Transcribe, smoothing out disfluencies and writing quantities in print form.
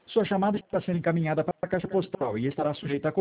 Sua chamada está sendo encaminhada para a caixa postal e estará sujeita a